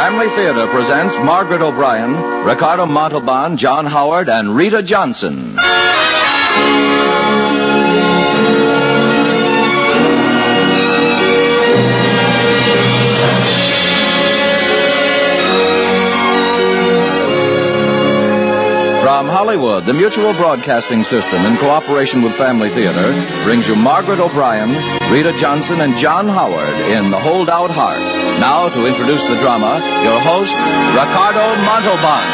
Family Theater presents Margaret O'Brien, Ricardo Montalban, John Howard, and Rita Johnson. From Hollywood, the Mutual Broadcasting System, in cooperation with Family Theater, brings you Margaret O'Brien, Rita Johnson, and John Howard in The Holdout Heart. Now, to introduce the drama, your host, Ricardo Montalban.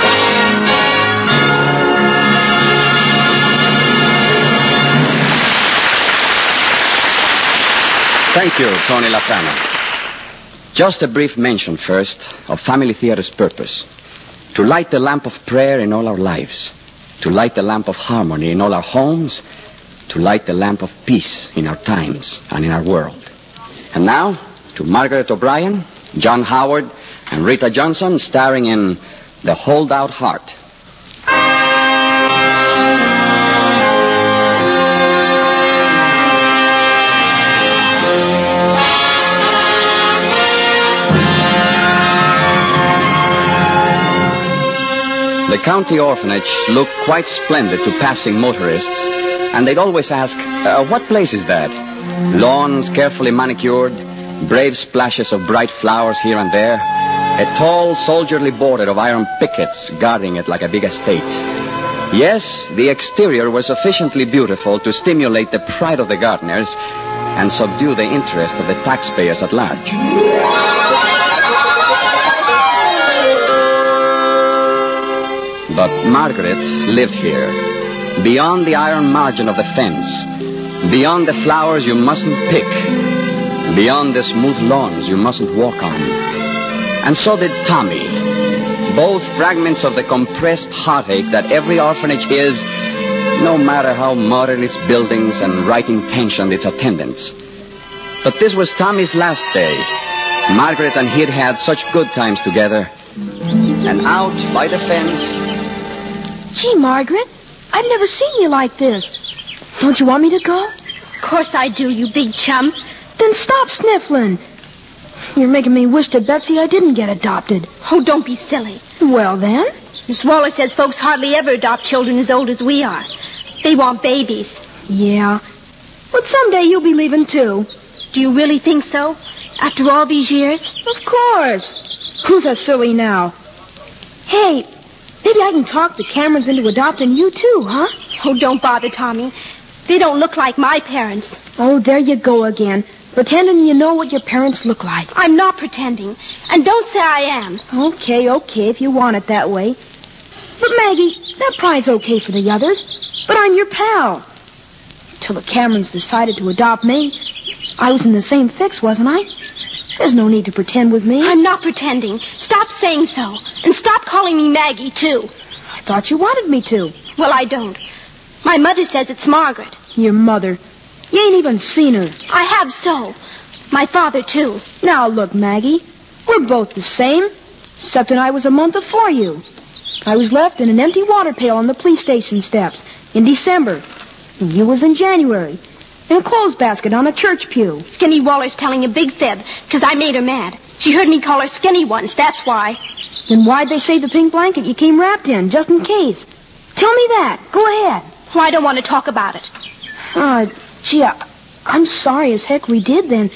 Thank you, Tony Lafrano. Just a brief mention first of Family Theater's purpose. To light the lamp of prayer in all our lives. To light the lamp of harmony in all our homes. To light the lamp of peace in our times and in our world. And now, to Margaret O'Brien, John Howard, and Rita Johnson, starring in The Holdout Heart. The county orphanage looked quite splendid to passing motorists, and they'd always ask, what place is that? Lawns carefully manicured, brave splashes of bright flowers here and there, a tall soldierly border of iron pickets guarding it like a big estate. Yes, the exterior was sufficiently beautiful to stimulate the pride of the gardeners and subdue the interest of the taxpayers at large. But Margaret lived here, beyond the iron margin of the fence, beyond the flowers you mustn't pick, beyond the smooth lawns you mustn't walk on. And so did Tommy, both fragments of the compressed heartache that every orphanage is, no matter how modern its buildings and right-intentioned its attendants. But this was Tommy's last day. Margaret and he'd had such good times together. And out by the fence... Gee, Margaret, I've never seen you like this. Don't you want me to go? Of course I do, you big chum. Then stop sniffling. You're making me wish to Betsy I didn't get adopted. Oh, don't be silly. Well, then? Miss Waller says folks hardly ever adopt children as old as we are. They want babies. Yeah. But someday you'll be leaving, too. Do you really think so? After all these years? Of course. Who's a silly now? Hey, maybe I can talk the Camerons into adopting you, too, huh? Oh, don't bother, Tommy. They don't look like my parents. Oh, there you go again. Pretending you know what your parents look like. I'm not pretending. And don't say I am. Okay, if you want it that way. But, Maggie, that pride's okay for the others. But I'm your pal. Till the Camerons decided to adopt me. I was in the same fix, wasn't I? There's no need to pretend with me. I'm not pretending. Stop saying so. And stop calling me Maggie, too. I thought you wanted me to. Well, I don't. My mother says it's Margaret. Your mother? You ain't even seen her. I have so. My father, too. Now, look, Maggie. We're both the same, except that I was a month before you. I was left in an empty water pail on the police station steps in December. And you was in January. In a clothes basket on a church pew. Skinny Waller's telling a big fib, because I made her mad. She heard me call her Skinny once, that's why. Then why'd they say the pink blanket you came wrapped in, just in case? Tell me that. Go ahead. Well, I don't want to talk about it. Gee, I'm sorry as heck we did then.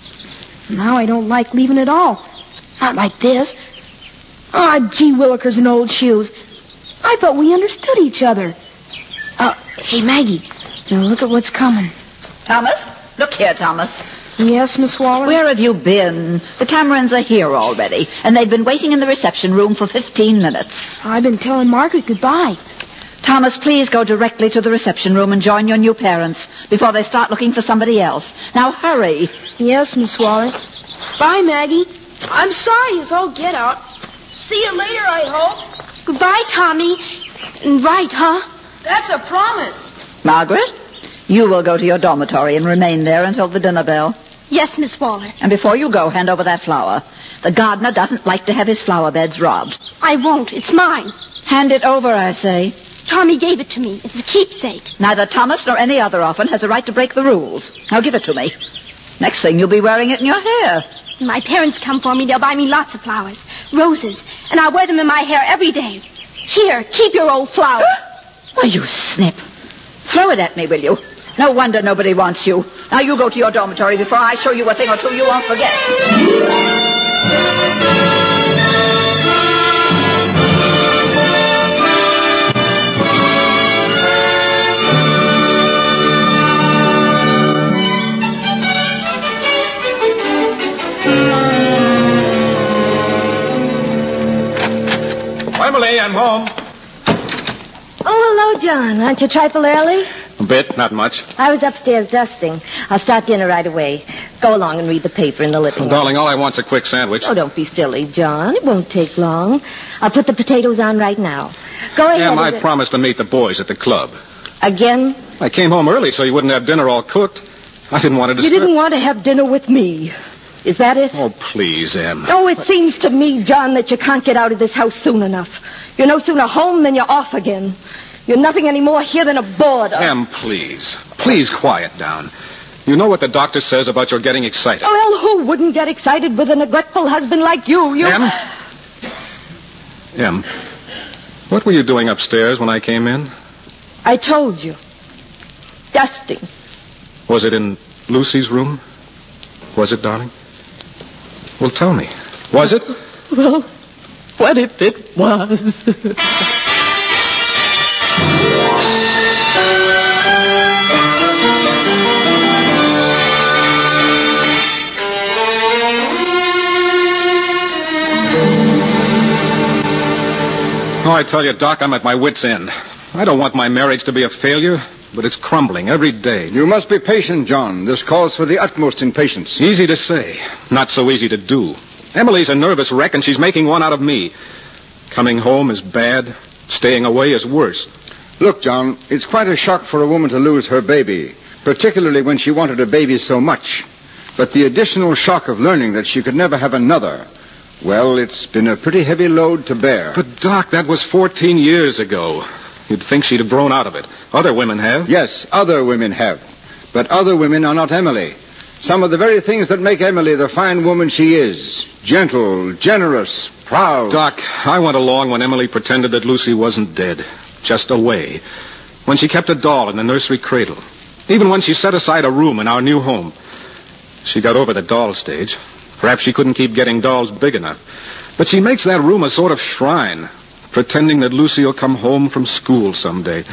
Now I don't like leaving at all. Not like this. Gee willikers and old shoes. I thought we understood each other. Hey, Maggie, now look at what's coming. Thomas? Look here, Thomas. Yes, Miss Waller? Where have you been? The Camerons are here already, and they've been waiting in the reception room for 15 minutes. I've been telling Margaret goodbye. Thomas, please go directly to the reception room and join your new parents before they start looking for somebody else. Now, hurry. Yes, Miss Waller. Bye, Maggie. I'm sorry as all get out. See you later, I hope. Goodbye, Tommy. Right, huh? That's a promise. Margaret, you will go to your dormitory and remain there until the dinner bell. Yes, Miss Waller. And before you go, hand over that flower. The gardener doesn't like to have his flower beds robbed. I won't. It's mine. Hand it over, I say. Tommy gave it to me. It's a keepsake. Neither Thomas nor any other orphan has a right to break the rules. Now give it to me. Next thing, you'll be wearing it in your hair. When my parents come for me, they'll buy me lots of flowers, roses, and I'll wear them in my hair every day. Here, keep your old flower. Why, you snip. Throw it at me, will you? No wonder nobody wants you. Now you go to your dormitory before I show you a thing or two you won't forget. Emily, I'm home. Oh, hello, John. Aren't you a trifle early? A bit, not much. I was upstairs dusting. I'll start dinner right away. Go along and read the paper in the living room. Darling, all I want's a quick sandwich. Oh, don't be silly, John. It won't take long. I'll put the potatoes on right now. Go ahead. Em, I promised to meet the boys at the club. Again? I came home early so you wouldn't have dinner all cooked. I didn't want to disturb... You didn't want to have dinner with me. Is that it? Oh, please, Em. Oh, it seems to me, John, that you can't get out of this house soon enough. You're no sooner home than you're off again. You're nothing any more here than a boarder. Em, please. Please quiet down. You know what the doctor says about your getting excited. Oh, well, who wouldn't get excited with a neglectful husband like you? Em, what were you doing upstairs when I came in? I told you. Dusting. Was it in Lucy's room? Was it, darling? Well, tell me. Was it? Well, what if it was? Oh, I tell you, Doc, I'm at my wit's end. I don't want my marriage to be a failure, but it's crumbling every day. You must be patient, John. This calls for the utmost in patience. Easy to say, not so easy to do. Emily's a nervous wreck, and she's making one out of me. Coming home is bad. Staying away is worse. Look, John, it's quite a shock for a woman to lose her baby, particularly when she wanted a baby so much. But the additional shock of learning that she could never have another, well, it's been a pretty heavy load to bear. But, Doc, that was 14 years ago. You'd think she'd have grown out of it. Other women have. Yes, other women have. But other women are not Emily. Some of the very things that make Emily the fine woman she is. Gentle, generous, proud. Doc, I went along when Emily pretended that Lucy wasn't dead, just away. When she kept a doll in the nursery cradle. Even when she set aside a room in our new home. She got over the doll stage. Perhaps she couldn't keep getting dolls big enough. But she makes that room a sort of shrine, pretending that Lucy will come home from school someday.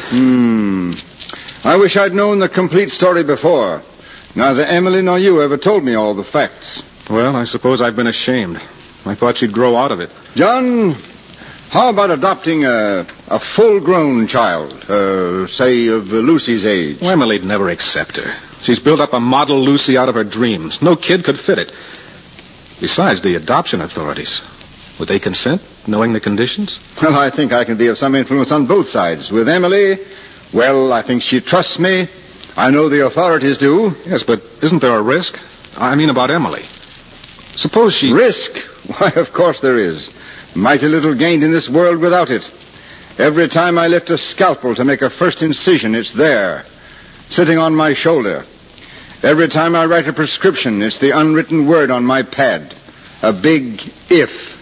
I wish I'd known the complete story before. Neither Emily nor you ever told me all the facts. Well, I suppose I've been ashamed. I thought she'd grow out of it. John, how about adopting a full-grown child, say of Lucy's age? Well, Emily'd never accept her. She's built up a model Lucy out of her dreams. No kid could fit it. Besides, the adoption authorities, would they consent, knowing the conditions? Well, I think I can be of some influence on both sides. With Emily, well, I think she trusts me. I know the authorities do. Yes, but isn't there a risk? I mean about Emily. Suppose she... Risk? Why, of course there is. Mighty little gained in this world without it. Every time I lift a scalpel to make a first incision, it's there, sitting on my shoulder. Every time I write a prescription, it's the unwritten word on my pad. A big if.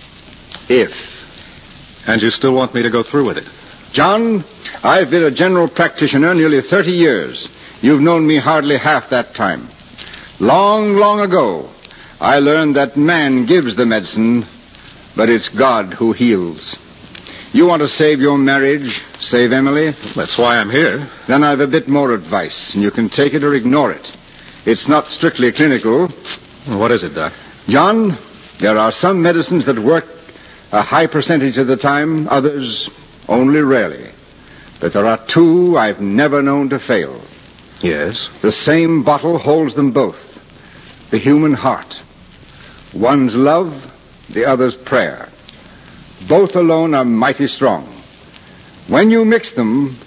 If. And you still want me to go through with it? John, I've been a general practitioner nearly 30 years. You've known me hardly half that time. Long, long ago, I learned that man gives the medicine, but it's God who heals. You want to save your marriage, save Emily? That's why I'm here. Then I've a bit more advice, and you can take it or ignore it. It's not strictly clinical. What is it, Doc? John, there are some medicines that work a high percentage of the time, others only rarely. But there are two I've never known to fail. Yes? The same bottle holds them both. The human heart. One's love, the other's prayer. Both alone are mighty strong. When you mix them...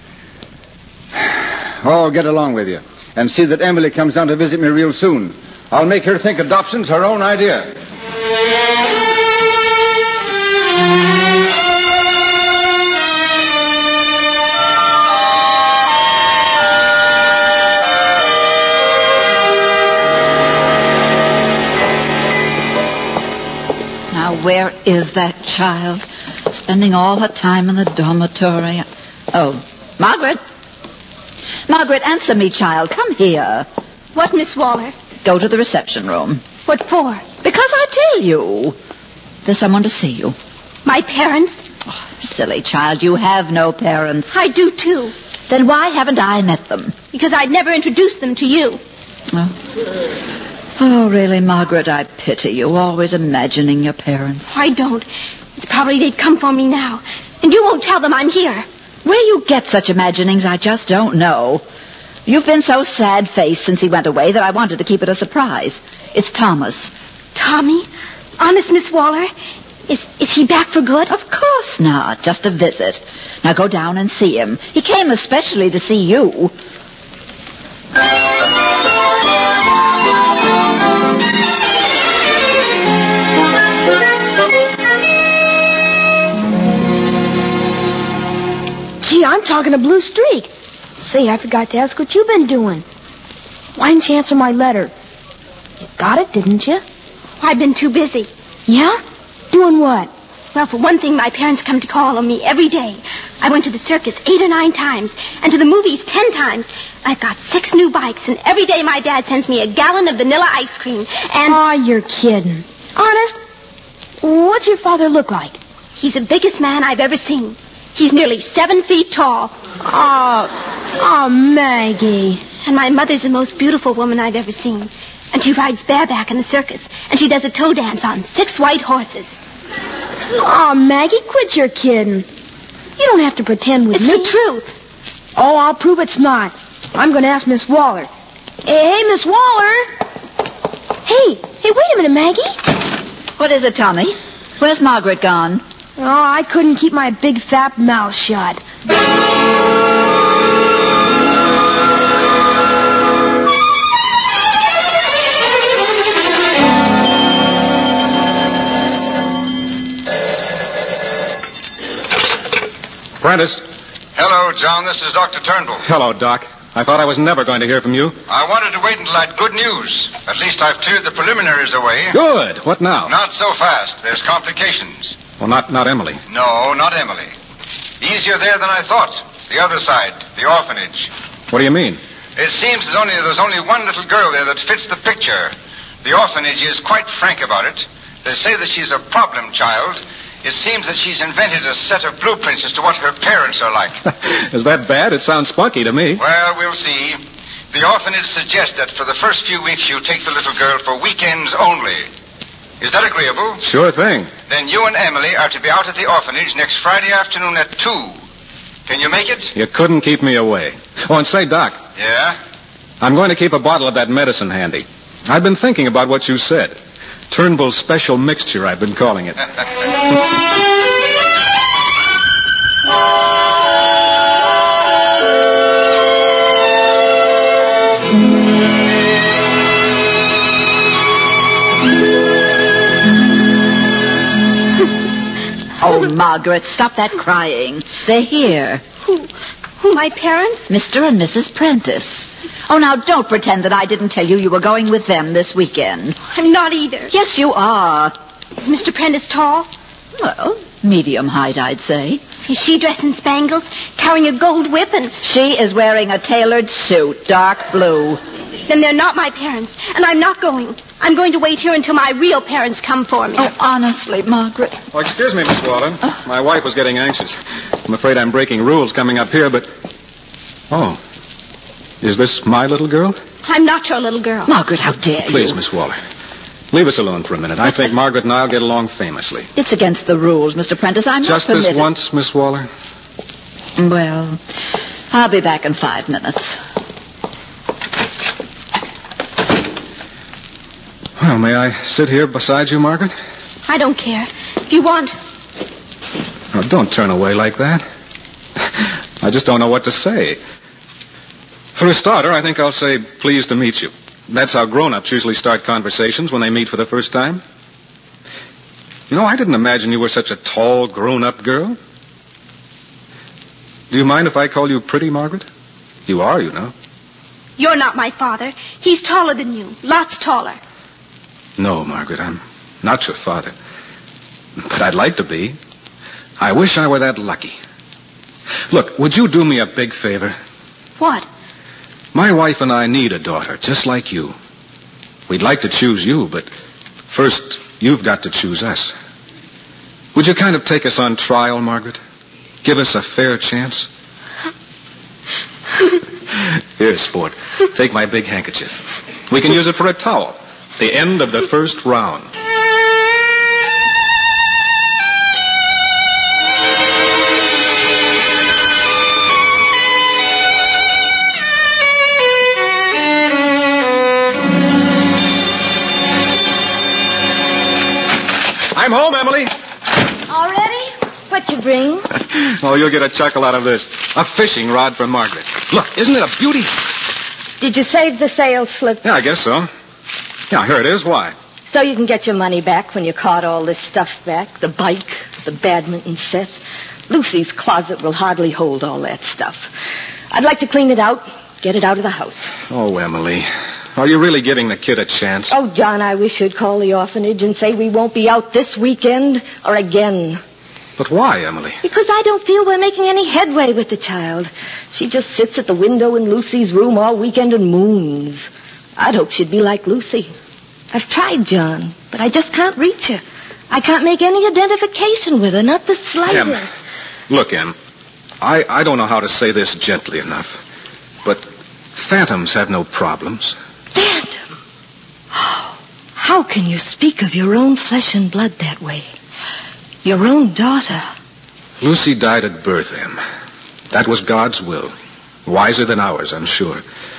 Oh, get along with you. And see that Emily comes down to visit me real soon. I'll make her think adoption's her own idea. where is that child? Spending all her time in the dormitory. Oh, Margaret. Margaret, answer me, child. Come here. What, Miss Waller? Go to the reception room. What for? Because I tell you. There's someone to see you. My parents? Oh, silly child, you have no parents. I do, too. Then why haven't I met them? Because I'd never introduced them to you. Oh, really, Margaret, I pity you, always imagining your parents. I don't. It's probably they'd come for me now. And you won't tell them I'm here. Where you get such imaginings, I just don't know. You've been so sad-faced since he went away that I wanted to keep it a surprise. It's Thomas. Tommy? Honest, Miss Waller? Is he back for good? Of course not. Just a visit. Now go down and see him. He came especially to see you. Gee, I'm talking a blue streak. Say, I forgot to ask what you've been doing. Why didn't you answer my letter? You got it, didn't you? I've been too busy. Yeah? Doing what? Well, for one thing, my parents come to call on me every day. I went to the circus 8 or 9 times, and to the movies 10 times. I've got 6 new bikes, and every day my dad sends me a gallon of vanilla ice cream, and... Aw, you're kidding. Honest? What's your father look like? He's the biggest man I've ever seen. He's nearly 7 feet tall. Oh, Maggie. And my mother's the most beautiful woman I've ever seen. And she rides bareback in the circus, and she does a toe dance on 6 white horses. Oh, Maggie, quit your kidding. You don't have to pretend with me. It's the truth. Oh, I'll prove it's not. I'm going to ask Miss Waller. Hey, Miss Waller. Hey, wait a minute, Maggie. What is it, Tommy? Where's Margaret gone? Oh, I couldn't keep my big fat mouth shut. Prentice. Hello, John. This is Dr. Turnbull. Hello, Doc. I thought I was never going to hear from you. I wanted to wait until I had good news. At least I've cleared the preliminaries away. Good. What now? Not so fast. There's complications. Well, not Emily. No, not Emily. Easier there than I thought. The other side, the orphanage. What do you mean? It seems there's only one little girl there that fits the picture. The orphanage is quite frank about it. They say that she's a problem child. It seems that she's invented a set of blueprints as to what her parents are like. Is that bad? It sounds spunky to me. Well, we'll see. The orphanage suggests that for the first few weeks you take the little girl for weekends only. Is that agreeable? Sure thing. Then you and Emily are to be out at the orphanage next Friday afternoon at 2. Can you make it? You couldn't keep me away. Oh, and say, Doc. Yeah? I'm going to keep a bottle of that medicine handy. I've been thinking about what you said. Turnbull's special mixture, I've been calling it. Oh, Margaret, stop that crying. They're here. Who, my parents? Mr. and Mrs. Prentice. Oh, now, don't pretend that I didn't tell you were going with them this weekend. I'm not either. Yes, you are. Is Mr. Prentice tall? Well, medium height, I'd say. Is she dressed in spangles, carrying a gold whip, and... She is wearing a tailored suit, dark blue. Then they're not my parents, and I'm not going. I'm going to wait here until my real parents come for me. Oh, honestly, Margaret. Oh, excuse me, Miss Wallen. My wife was getting anxious. I'm afraid I'm breaking rules coming up here, but... Oh. Is this my little girl? I'm not your little girl. Margaret, how dare you? Please, Miss Waller. Leave us alone for a minute. I think Margaret and I'll get along famously. It's against the rules, Mr. Prentice. I'm Just not permitted. this once, Miss Waller? Well, I'll be back in 5 minutes. Well, may I sit here beside you, Margaret? I don't care. If you want. Oh, don't turn away like that. I just don't know what to say. For a starter, I think I'll say, pleased to meet you. That's how grown-ups usually start conversations when they meet for the first time. You know, I didn't imagine you were such a tall, grown-up girl. Do you mind if I call you pretty, Margaret? You are, you know. You're not my father. He's taller than you. Lots taller. No, Margaret, I'm not your father. But I'd like to be. I wish I were that lucky. Look, would you do me a big favor? What? My wife and I need a daughter, just like you. We'd like to choose you, but first, you've got to choose us. Would you kind of take us on trial, Margaret? Give us a fair chance? Here, sport. Take my big handkerchief. We can use it for a towel. The end of the first round. I'm home, Emily. Already? What you bring? Oh, you'll get a chuckle out of this. A fishing rod for Margaret. Look, isn't it a beauty? Did you save the sales slip? Yeah, I guess so. Yeah, here it is. Why? So you can get your money back when you caught all this stuff back. The bike, the badminton set. Lucy's closet will hardly hold all that stuff. I'd like to clean it out, get it out of the house. Oh, Emily. Are you really giving the kid a chance? Oh, John, I wish you'd call the orphanage and say we won't be out this weekend or again. But why, Emily? Because I don't feel we're making any headway with the child. She just sits at the window in Lucy's room all weekend and moons. I'd hope she'd be like Lucy. I've tried, John, but I just can't reach her. I can't make any identification with her, not the slightest. Em, look, Em, I don't know how to say this gently enough, but phantoms have no problems. Phantom? Oh, how can you speak of your own flesh and blood that way? Your own daughter. Lucy died at birth, Em. That was God's will. Wiser than ours, I'm sure.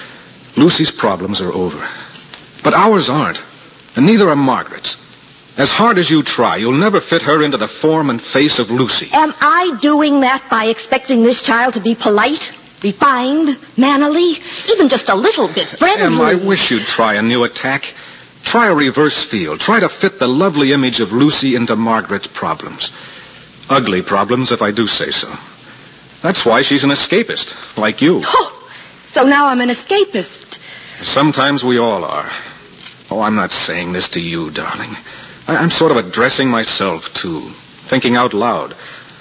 Lucy's problems are over. But ours aren't. And neither are Margaret's. As hard as you try, you'll never fit her into the form and face of Lucy. Am I doing that by expecting this child to be polite, refined, mannerly, even just a little bit friendly? Em, I wish you'd try a new attack. Try a reverse field. Try to fit the lovely image of Lucy into Margaret's problems. Ugly problems, if I do say so. That's why she's an escapist, like you. Oh, so now I'm an escapist. Sometimes we all are. Oh, I'm not saying this to you, darling. I'm sort of addressing myself, too, thinking out loud.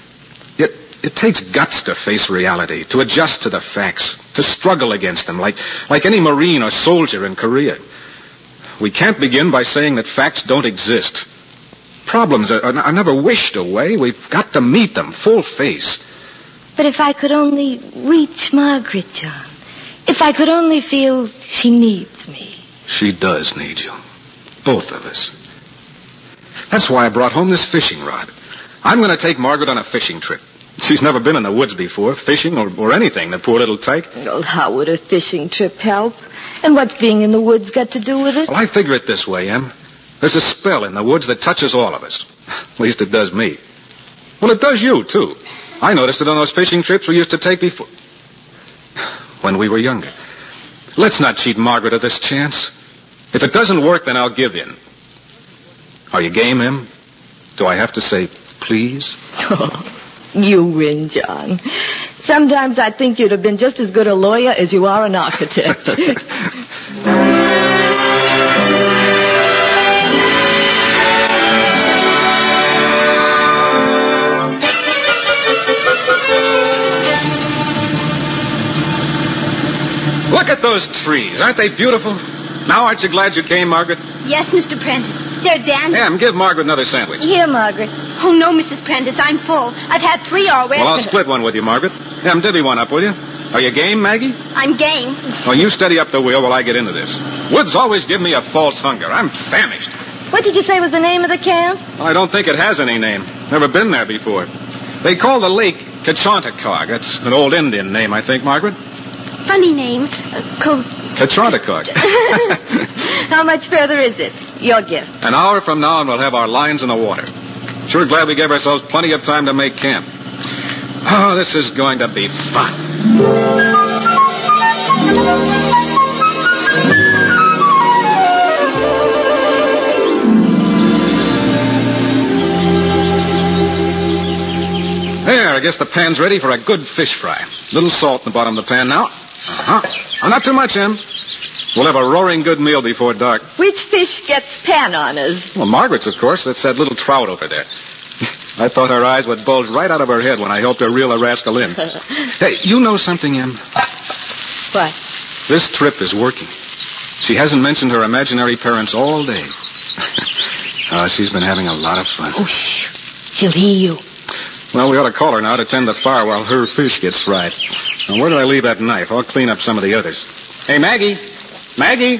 Yet it takes guts to face reality, to adjust to the facts, to struggle against them, like any Marine or soldier in Korea. We can't begin by saying that facts don't exist. Problems are never wished away. We've got to meet them full face. But if I could only reach Margaret, John. If I could only feel she needs me. She does need you. Both of us. That's why I brought home this fishing rod. I'm going to take Margaret on a fishing trip. She's never been in the woods before, fishing or anything, the poor little tyke. Well, how would a fishing trip help? And what's being in the woods got to do with it? Well, I figure it this way, Em. There's a spell in the woods that touches all of us. At least it does me. Well, it does you, too. I noticed it on those fishing trips we used to take before. When we were younger. Let's not cheat Margaret of this chance. If it doesn't work, then I'll give in. Are you game, Em? Do I have to say please? Oh, you win, John. Sometimes I think you'd have been just as good a lawyer as you are an architect. Look at those trees. Aren't they beautiful? Now, aren't you glad you came, Margaret? Yes, Mr. Prentice. They're dancing. Em, give Margaret another sandwich. Here, Margaret. Oh, no, Mrs. Prentice, I'm full. I've had 3 already. Well, I'll split one with you, Margaret. Em, divvy one up, will you? Are you game, Maggie? I'm game. Well, you steady up the wheel while I get into this. Woods always give me a false hunger. I'm famished. What did you say was the name of the camp? Well, I don't think it has any name. Never been there before. They call the lake Kachontakog. That's an old Indian name, I think, Margaret. Funny name. Kachontakog. How much further is it? Your guess. An hour from now and we'll have our lines in the water. Sure glad we gave ourselves plenty of time to make camp. Oh, this is going to be fun. There, I guess the pan's ready for a good fish fry. Little salt in the bottom of the pan now. Oh, not too much, Em. We'll have a roaring good meal before dark. Which fish gets pan honors? Well, Margaret's, of course. That's that little trout over there. I thought her eyes would bulge right out of her head when I helped her reel the rascal in. Hey, you know something, Em? What? This trip is working. She hasn't mentioned her imaginary parents all day. She's been having a lot of fun. Oh, shh. She'll hear you. Well, we ought to call her now to tend the fire while her fish gets fried. Now, where did I leave that knife? I'll clean up some of the others. Hey, Maggie! Maggie!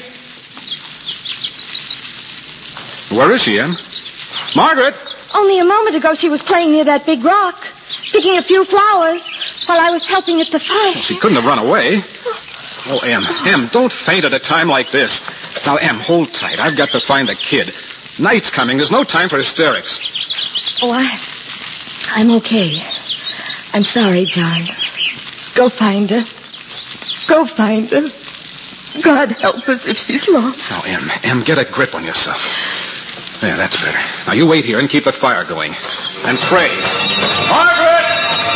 Where is she, Em? Margaret! Only a moment ago she was playing near that big rock, picking a few flowers while I was helping it to fight. Well, she couldn't have run away. Oh, Em, don't faint at a time like this. Now, Em, hold tight. I've got to find the kid. Night's coming. There's no time for hysterics. Oh, I'm okay. I'm sorry, John. Go find her. Go find her. God help us if she's lost. Now, Em, get a grip on yourself. There, that's better. Now, you wait here and keep the fire going. And pray. Margaret!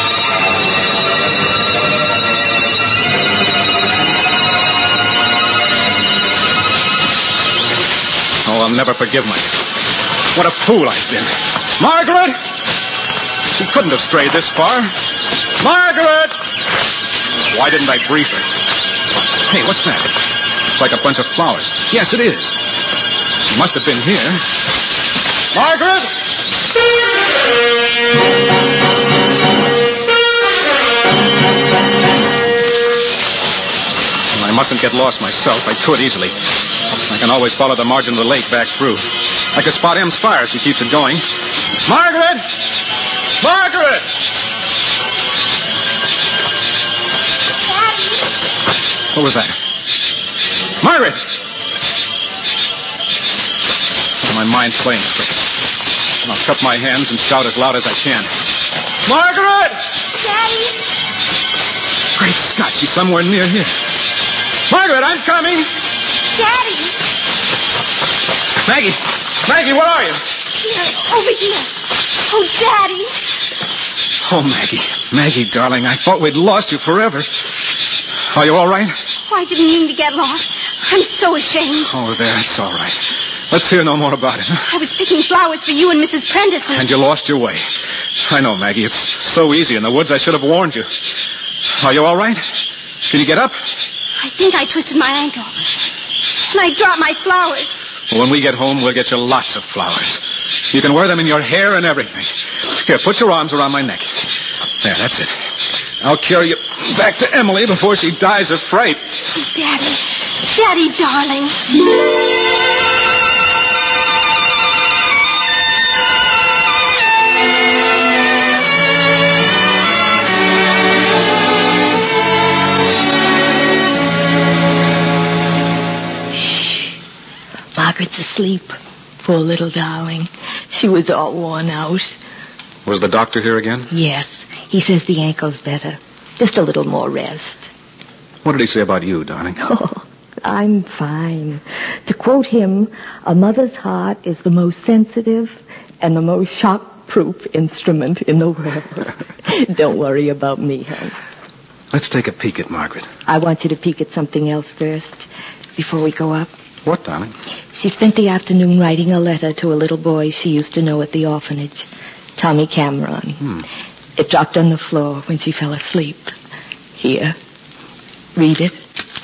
Oh, I'll never forgive myself. What a fool I've been. Margaret! She couldn't have strayed this far. Margaret! Why didn't I brief her? Hey, what's that? It's like a bunch of flowers. Yes, it is. She must have been here. Margaret! Well, I mustn't get lost myself. I could easily. I can always follow the margin of the lake back through. I could spot Em's fire if she keeps it going. Margaret! Margaret! Daddy? What was that? Margaret! Oh, my mind's playing tricks. I'll cup my hands and shout as loud as I can. Margaret! Daddy? Great Scott, she's somewhere near here. Margaret, I'm coming! Daddy? Maggie! Maggie, where are you? Here, over here. Oh, Daddy. Oh, Maggie. Maggie, darling, I thought we'd lost you forever. Are you all right? Oh, I didn't mean to get lost. I'm so ashamed. Oh, there, it's all right. Let's hear no more about it. I was picking flowers for you and Mrs. Prentice And you lost your way. I know, Maggie. It's so easy in the woods. I should have warned you. Are you all right? Can you get up? I think I twisted my ankle. And I dropped my flowers. Well, when we get home, we'll get you lots of flowers. You can wear them in your hair and everything. Here, put your arms around my neck. There, that's it. I'll carry you back to Emily before she dies of fright. Oh, Daddy. Daddy, darling. Margaret's asleep. Poor little darling. She was all worn out. Was the doctor here again? Yes. He says the ankle's better. Just a little more rest. What did he say about you, darling? Oh, I'm fine. To quote him, a mother's heart is the most sensitive and the most shock-proof instrument in the world. Don't worry about me, hon. Let's take a peek at Margaret. I want you to peek at something else first, before we go up. What, darling? She spent the afternoon writing a letter to a little boy she used to know at the orphanage, Tommy Cameron. It dropped on the floor when she fell asleep. Here. Read it.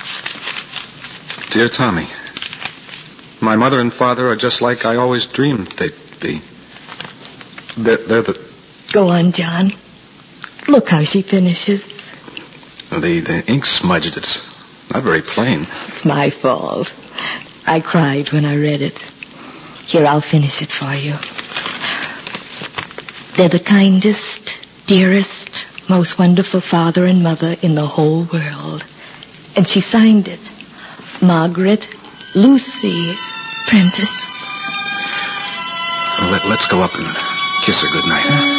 Dear Tommy, my mother and father are just like I always dreamed they'd be. They're the... Go on, John. Look how she finishes. The ink smudged. It's not very plain. It's my fault. I cried when I read it. Here, I'll finish it for you. They're the kindest, dearest, most wonderful father and mother in the whole world. And she signed it. Margaret Lucy Prentice. Well, let's go up and kiss her goodnight, huh?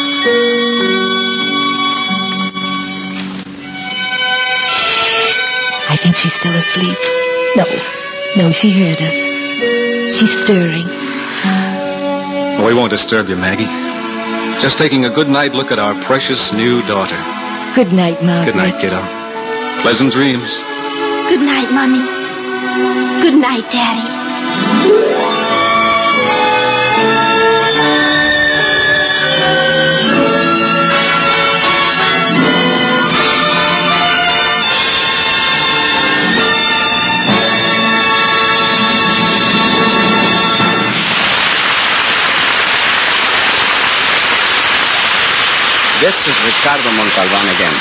I think she's still asleep. No, she heard us. She's stirring. Well, we won't disturb you, Maggie. Just taking a good night look at our precious new daughter. Good night, Margaret. Good night, kiddo. Pleasant dreams. Good night, Mommy. Good night, Daddy. This is Ricardo Montalban again.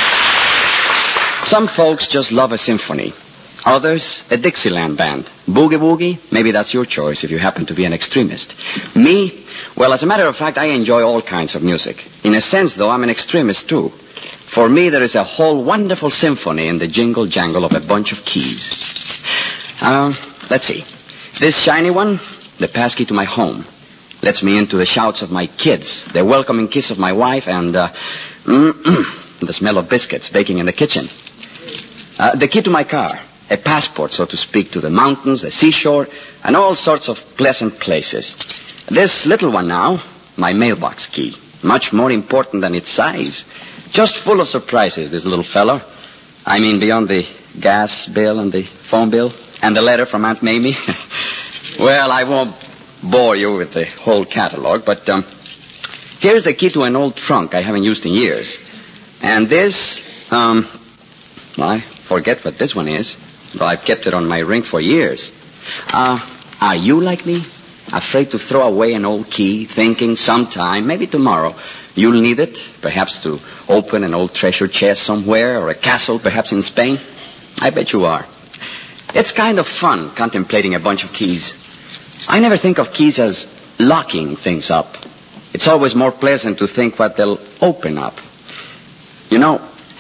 Some folks just love a symphony. Others, a Dixieland band. Boogie Woogie, maybe that's your choice if you happen to be an extremist. Me, well, as a matter of fact, I enjoy all kinds of music. In a sense, though, I'm an extremist, too. For me, there is a whole wonderful symphony in the jingle-jangle of a bunch of keys. Let's see. This shiny one, the passkey to my home. Lets me into the shouts of my kids, the welcoming kiss of my wife, and the smell of biscuits baking in the kitchen. The key to my car. A passport, so to speak, to the mountains, the seashore, and all sorts of pleasant places. This little one now, my mailbox key. Much more important than its size. Just full of surprises, this little fellow. I mean, beyond the gas bill and the phone bill and the letter from Aunt Mamie. Well, I won't bore you with the whole catalog, but here's the key to an old trunk I haven't used in years. And this, I forget what this one is. Though I've kept it on my ring for years. Are you like me? Afraid to throw away an old key, thinking sometime, maybe tomorrow, you'll need it, perhaps to open an old treasure chest somewhere, or a castle, perhaps in Spain? I bet you are. It's kind of fun contemplating a bunch of keys. I never think of keys as locking things up. It's always more pleasant to think what they'll open up. You know,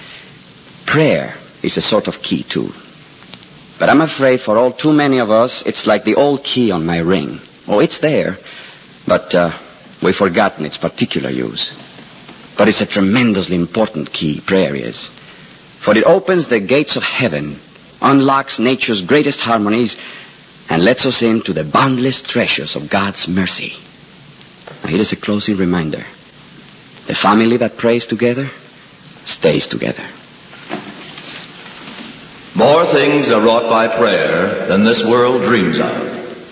prayer is a sort of key, too. But I'm afraid for all too many of us, it's like the old key on my ring. Oh, it's there, but we've forgotten its particular use. But it's a tremendously important key, prayer is. For it opens the gates of heaven, unlocks nature's greatest harmonies, and lets us into the boundless treasures of God's mercy. Now, here is a closing reminder. The family that prays together stays together. More things are wrought by prayer than this world dreams of.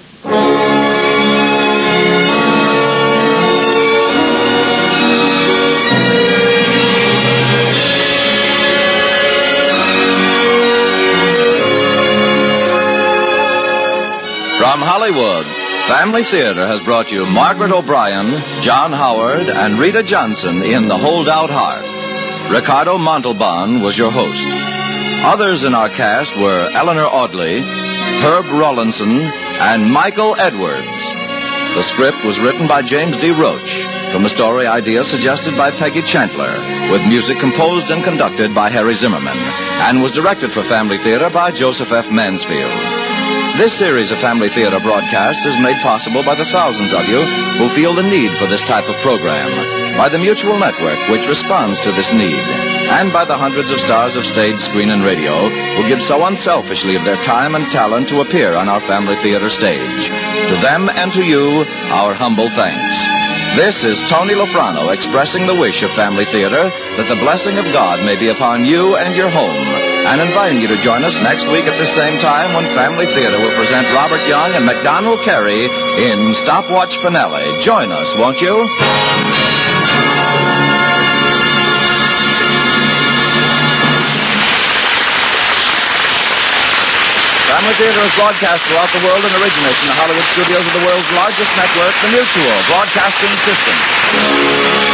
From Hollywood, Family Theater has brought you Margaret O'Brien, John Howard, and Rita Johnson in The Holdout Heart. Ricardo Montalban was your host. Others in our cast were Eleanor Audley, Herb Rawlinson, and Michael Edwards. The script was written by James D. Roach, from a story idea suggested by Peggy Chantler, with music composed and conducted by Harry Zimmerman, and was directed for Family Theater by Joseph F. Mansfield. This series of Family Theater broadcasts is made possible by the thousands of you who feel the need for this type of program, by the Mutual Network, which responds to this need, and by the hundreds of stars of stage, screen, and radio who give so unselfishly of their time and talent to appear on our Family Theater stage. To them and to you, our humble thanks. This is Tony Lofrano expressing the wish of Family Theater that the blessing of God may be upon you and your home, and inviting you to join us next week at the same time when Family Theater will present Robert Young and MacDonald Carey in Stopwatch Finale. Join us, won't you? Family Theater is broadcast throughout the world and originates in the Hollywood studios of the world's largest network, the Mutual Broadcasting System.